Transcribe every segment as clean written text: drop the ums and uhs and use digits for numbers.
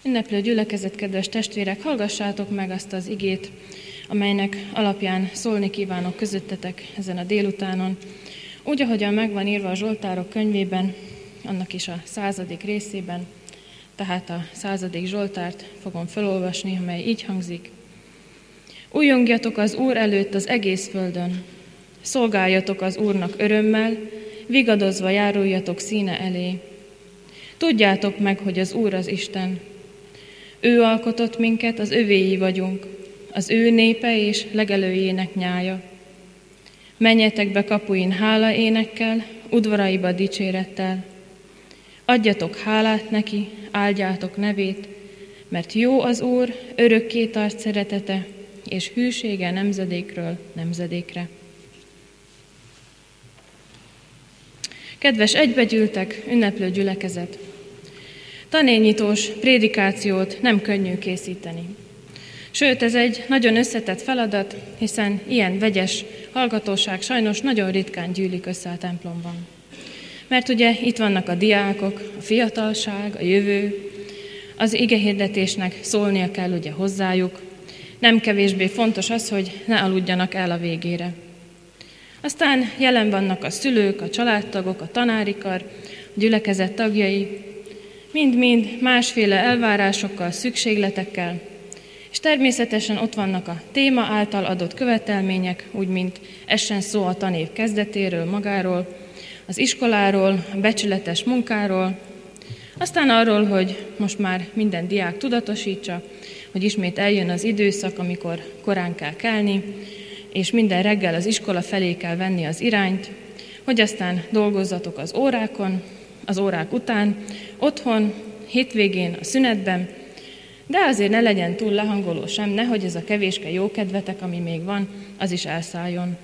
Ünneplő gyülekezet, kedves testvérek, hallgassátok meg azt az igét, amelynek alapján szólni kívánok közöttetek ezen a délutánon. Úgy, ahogyan megvan írva a Zsoltárok könyvében, annak is a 100. részében, tehát a 100. Zsoltárt fogom felolvasni, amely így hangzik. Újjongjatok az Úr előtt az egész földön, szolgáljatok az Úrnak örömmel, vigadozva járuljatok színe elé. Tudjátok meg, hogy az Úr az Isten. Ő alkotott minket, az övéi vagyunk, az ő népe és legelőjének nyája. Menjetek be kapuin hálaénekkel, udvaraiba dicsérettel. Adjatok hálát neki, áldjátok nevét, mert jó az Úr, örökké tart szeretete, és hűsége nemzedékről nemzedékre. Kedves egybegyűltek, ünneplő gyülekezet! Tanévnyitós prédikációt nem könnyű készíteni. Sőt, ez egy nagyon összetett feladat, hiszen ilyen vegyes hallgatóság sajnos nagyon ritkán gyűlik össze a templomban. Mert ugye itt vannak a diákok, a fiatalság, a jövő, az igehirdetésnek szólnia kell ugye hozzájuk. Nem kevésbé fontos az, hogy ne aludjanak el a végére. Aztán jelen vannak a szülők, a családtagok, a tanári kar, a gyülekezet tagjai, mind-mind másféle elvárásokkal, szükségletekkel, és természetesen ott vannak a téma által adott követelmények, úgy mint essen szó a tanév kezdetéről, magáról, az iskoláról, a becsületes munkáról, aztán arról, hogy most már minden diák tudatosítsa, hogy ismét eljön az időszak, amikor korán kell kelni, és minden reggel az iskola felé kell venni az irányt, hogy aztán dolgozzatok az órákon, az órák után, otthon, hétvégén, a szünetben, de azért ne legyen túl lehangoló sem, nehogy ez a kevéske jókedvetek, ami még van, az is elszálljon.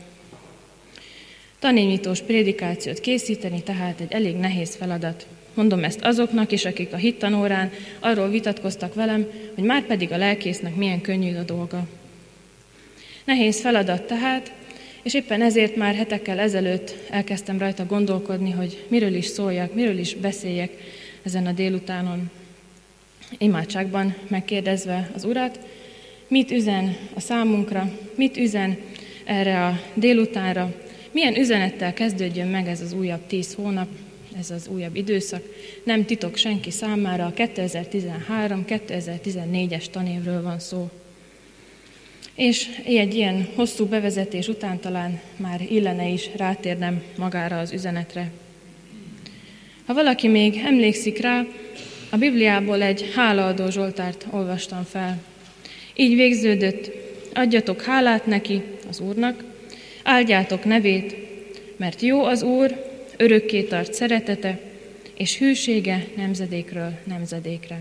Tanévnyitós prédikációt készíteni tehát egy elég nehéz feladat. Mondom ezt azoknak is, akik a hittanórán arról vitatkoztak velem, hogy már pedig a lelkésznek milyen könnyű a dolga. Nehéz feladat tehát, és éppen ezért már hetekkel ezelőtt elkezdtem rajta gondolkodni, hogy miről is szóljak, miről is beszéljek ezen a délutánon. Imádságban megkérdezve az Urat, mit üzen a számunkra, mit üzen erre a délutánra, milyen üzenettel kezdődjön meg ez az újabb 10 hónap, ez az újabb időszak. Nem titok senki számára, a 2013-2014-es tanévről van szó. És egy ilyen hosszú bevezetés után talán már illene is rátérnem magára az üzenetre. Ha valaki még emlékszik rá, a Bibliából egy hálaadó Zsoltárt olvastam fel. Így végződött, adjatok hálát neki, az Úrnak, áldjátok nevét, mert jó az Úr, örökké tart szeretete, és hűsége nemzedékről nemzedékre.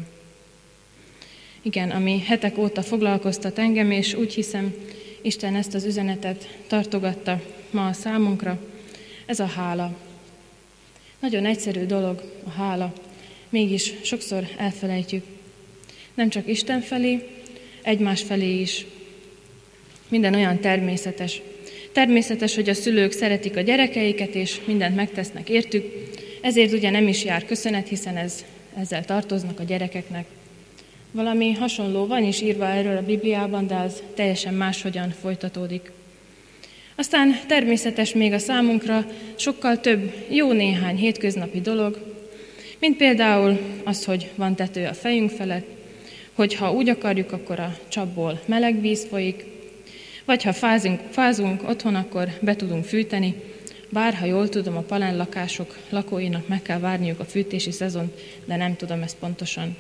Igen, ami hetek óta foglalkoztat engem, és úgy hiszem, Isten ezt az üzenetet tartogatta ma a számunkra, ez a hála. Nagyon egyszerű dolog a hála, mégis sokszor elfelejtjük. Nem csak Isten felé, egymás felé is. Minden olyan természetes. Természetes, hogy a szülők szeretik a gyerekeiket, és mindent megtesznek értük, ezért ugye nem is jár köszönet, hiszen ezzel tartoznak a gyerekeknek. Valami hasonló van is írva erről a Bibliában, de az teljesen máshogyan folytatódik. Aztán természetes még a számunkra sokkal több, jó néhány hétköznapi dolog, mint például az, hogy van tető a fejünk felett, hogy ha úgy akarjuk, akkor a csapból meleg víz folyik, vagy ha fázunk otthon, akkor be tudunk fűteni, bár ha jól tudom, a palánlakások lakóinak meg kell várniuk a fűtési szezont, de nem tudom ezt pontosan.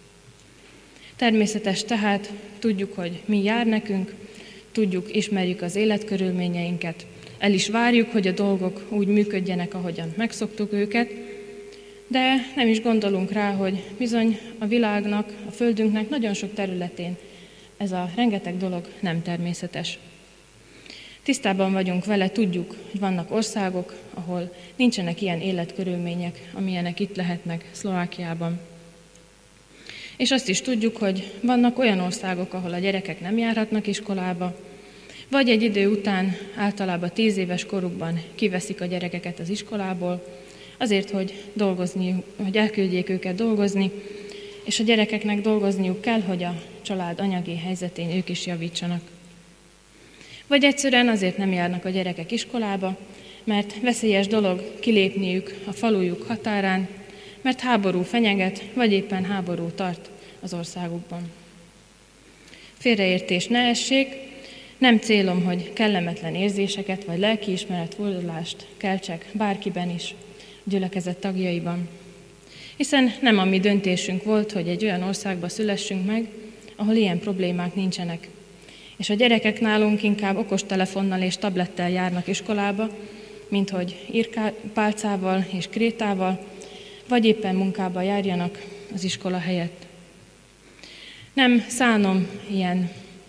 Természetes tehát, tudjuk, hogy mi jár nekünk, tudjuk, ismerjük az életkörülményeinket, el is várjuk, hogy a dolgok úgy működjenek, ahogyan megszoktuk őket, de nem is gondolunk rá, hogy bizony a világnak, a földünknek nagyon sok területén ez a rengeteg dolog nem természetes. Tisztában vagyunk vele, tudjuk, hogy vannak országok, ahol nincsenek ilyen életkörülmények, amilyenek itt lehetnek Szlovákiában. És azt is tudjuk, hogy vannak olyan országok, ahol a gyerekek nem járhatnak iskolába, vagy egy idő után általában 10 éves korukban kiveszik a gyerekeket az iskolából, azért, hogy elküldjék őket dolgozni, és a gyerekeknek dolgozniuk kell, hogy a család anyagi helyzetén ők is javítsanak. Vagy egyszerűen azért nem járnak a gyerekek iskolába, mert veszélyes dolog kilépniük a falujuk határán, mert háború fenyeget, vagy éppen háború tart az országukban. Félreértés ne essék, nem célom, hogy kellemetlen érzéseket vagy lelkiismeret fordulást keltsek bárkiben is, gyülekezet tagjaiban. Hiszen nem a mi döntésünk volt, hogy egy olyan országba szülessünk meg, ahol ilyen problémák nincsenek. És a gyerekek nálunk inkább okostelefonnal és tablettel járnak iskolába, mint hogy írpálcával és krétával, vagy éppen munkába járjanak az iskola helyett. Nem szánom ilyen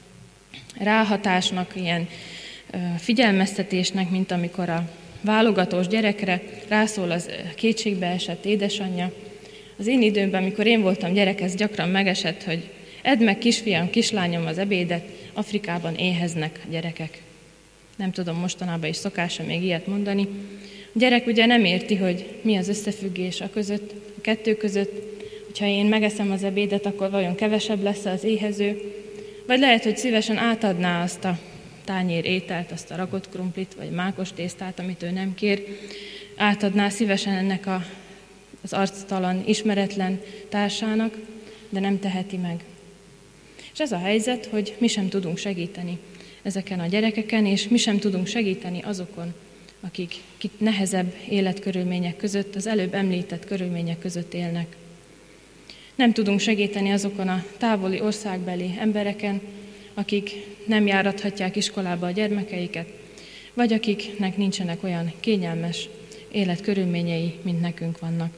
ráhatásnak, ilyen figyelmeztetésnek, mint amikor a válogatós gyerekre rászól az kétségbeesett édesanyja. Az én időmben, amikor én voltam gyerek, ez gyakran megesett, hogy edd meg kisfiam, kislányom az ebédet, Afrikában éheznek a gyerekek. Nem tudom, mostanában is szokása még ilyet mondani. A gyerek ugye nem érti, hogy mi az összefüggés a kettő között, hogyha én megeszem az ebédet, akkor vajon kevesebb lesz az éhező, vagy lehet, hogy szívesen átadná azt a tányér ételt, azt a rakott krumplit, vagy mákos tésztát, amit ő nem kér, átadná szívesen ennek az arctalan, ismeretlen társának, de nem teheti meg. És ez a helyzet, hogy mi sem tudunk segíteni ezeken a gyerekeken, és mi sem tudunk segíteni azokon, akik nehezebb életkörülmények között, az előbb említett körülmények között élnek. Nem tudunk segíteni azokon a távoli országbeli embereken, akik nem járathatják iskolába a gyermekeiket, vagy akiknek nincsenek olyan kényelmes életkörülményei, mint nekünk vannak.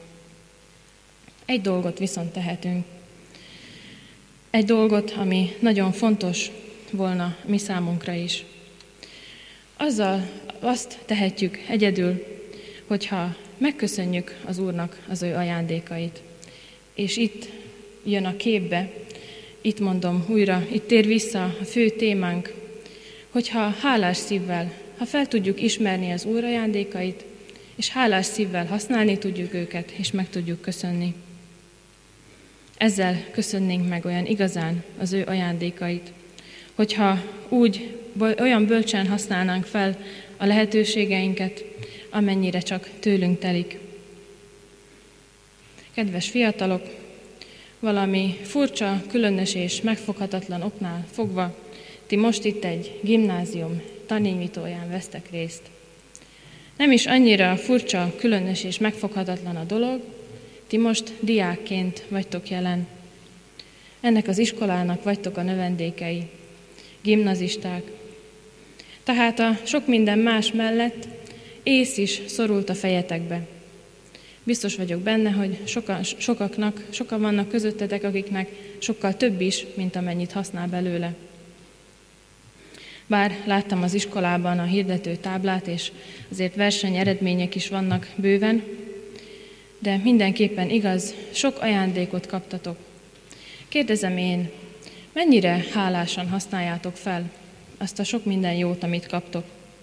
Egy dolgot viszont tehetünk. Egy dolgot, ami nagyon fontos volna mi számunkra is. Azzal azt tehetjük egyedül, hogyha megköszönjük az Úrnak az ő ajándékait. És itt jön a képbe, itt mondom újra, itt tér vissza a fő témánk, hogyha hálás szívvel, ha fel tudjuk ismerni az Úr ajándékait, és hálás szívvel használni tudjuk őket, és meg tudjuk köszönni. Ezzel köszönnénk meg olyan igazán az ő ajándékait, hogyha olyan bölcsen használnánk fel a lehetőségeinket, amennyire csak tőlünk telik. Kedves fiatalok, valami furcsa, különös és megfoghatatlan oknál fogva, ti most itt egy gimnázium taninyitóján vesztek részt. Nem is annyira furcsa, különös és megfoghatatlan a dolog, ti most diákként vagytok jelen. Ennek az iskolának vagytok a növendékei, gimnazisták. Tehát a sok minden más mellett ész is szorult a fejetekbe. Biztos vagyok benne, hogy sokan vannak közöttetek, akiknek sokkal több is, mint amennyit használ belőle. Bár láttam az iskolában a hirdető táblát, és azért versenyeredmények is vannak bőven, de mindenképpen igaz, sok ajándékot kaptatok. Kérdezem én, mennyire hálásan használjátok fel azt a sok minden jót, amit kaptok?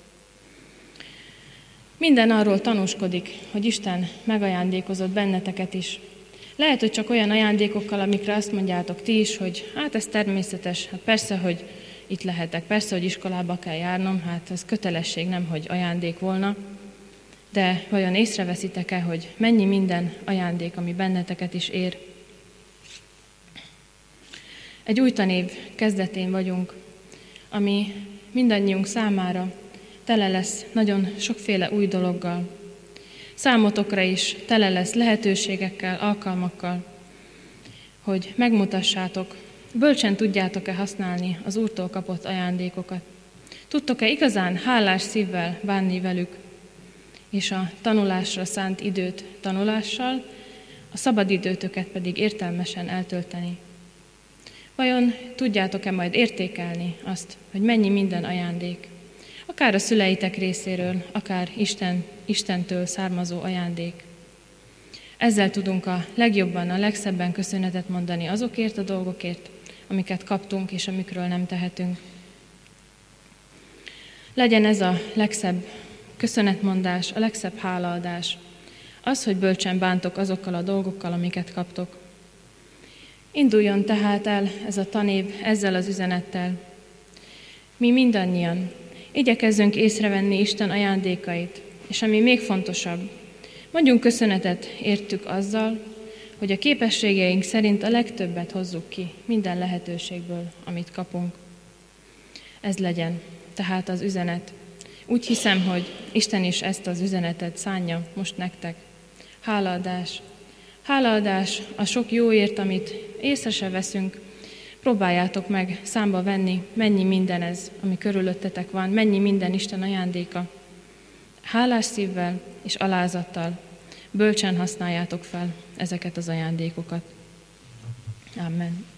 Minden arról tanúskodik, hogy Isten megajándékozott benneteket is. Lehet, hogy csak olyan ajándékokkal, amikre azt mondjátok ti is, hogy hát ez természetes, hát persze, hogy itt lehetek, persze, hogy iskolába kell járnom, hát ez kötelesség, nem, hogy ajándék volna. De vajon észreveszitek-e, hogy mennyi minden ajándék, ami benneteket is ér? Egy új tanév kezdetén vagyunk, ami mindannyiunk számára tele lesz nagyon sokféle új dologgal. Számotokra is tele lesz lehetőségekkel, alkalmakkal, hogy megmutassátok, bölcsen tudjátok-e használni az Úrtól kapott ajándékokat. Tudtok-e igazán hálás szívvel bánni velük, és a tanulásra szánt időt tanulással, a szabadidőtöket pedig értelmesen eltölteni. Vajon tudjátok-e majd értékelni azt, hogy mennyi minden ajándék, akár a szüleitek részéről, akár Istentől származó ajándék. Ezzel tudunk a legjobban, a legszebben köszönetet mondani azokért a dolgokért, amiket kaptunk és amikről nem tehetünk. Legyen ez a legszebb köszönetmondás, a legszebb hálaadás. Az, hogy bölcsen bántok azokkal a dolgokkal, amiket kaptok. Induljon tehát el ez a tanév ezzel az üzenettel. Mi mindannyian igyekezzünk észrevenni Isten ajándékait, és ami még fontosabb, mondjunk köszönetet értük azzal, hogy a képességeink szerint a legtöbbet hozzuk ki minden lehetőségből, amit kapunk. Ez legyen tehát az üzenet. Úgy hiszem, hogy Isten is ezt az üzenetet szánja most nektek. Hálaadás. Hálaadás a sok jóért, amit észre se veszünk. Próbáljátok meg számba venni, mennyi minden ez, ami körülöttetek van, mennyi minden Isten ajándéka. Hálás szívvel és alázattal bölcsen használjátok fel ezeket az ajándékokat. Amen.